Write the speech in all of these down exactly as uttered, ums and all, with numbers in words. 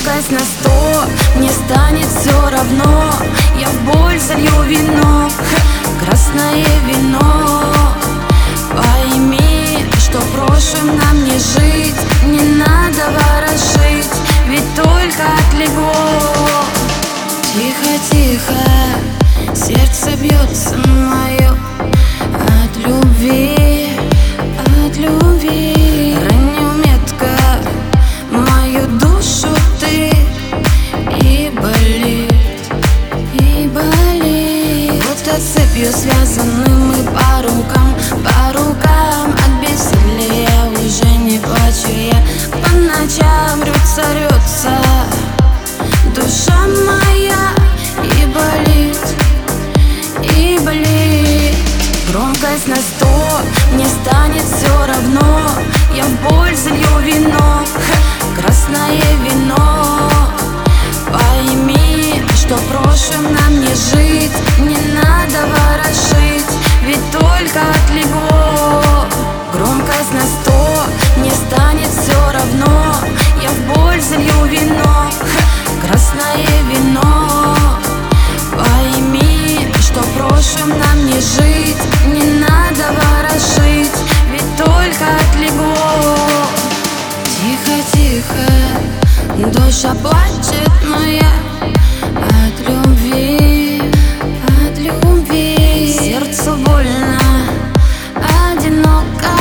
Громкость на сто, мне станет все равно. Я в боль залью вино, красное вино. Пойми, что прошлым нам не жить, не надо ворошить, ведь только отлегло. Тихо, тихо, сердце бьется мое от любви, от любви. Ранил метко мою душу ты, и болит, и болит. Будто цепью связаны мы по рукам, по рукам. От бессилия уже не плачу я, по ночам рвется, рвется душа моя, и болит, и болит. Громкость на сто, мне станет все равно. Я в боль залью вино, красное вино. Пойми, что прошлым нам не жить, не надо ворошить, ведь только отлегло. Громкость на сто, мне станет все равно. Я в боль залью вино, красное вино. Пойми, что прошлым нам не жить, не надо ворошить, ведь только отлегло. Тихо, тихо, душа плачет моя от любви, от любви. Сердцу больно, одиноко,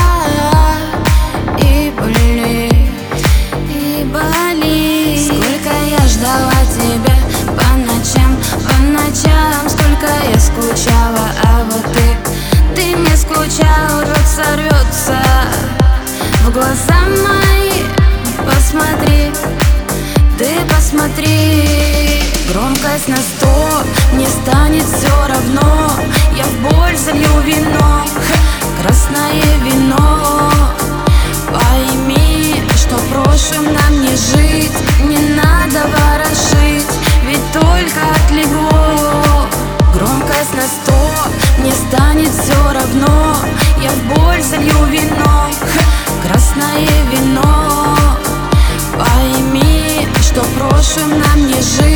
и болит, и болит. Сколько я ждала тебя по ночам, по ночам. Сколько я скучала, а вот ты, ты не скучал. Рвется, рвется в глаза мои, посмотри, ты посмотри. Громкость на сто, мне станет все равно. Я в боль залью вино, красное вино. Пойми, что прошлым нам не жить, не надо ворошить, ведь только отлегло. Громкость на сто, мне станет все равно. Я в боль залью вино, красное вино. Пойми, что прошлым нам не жить.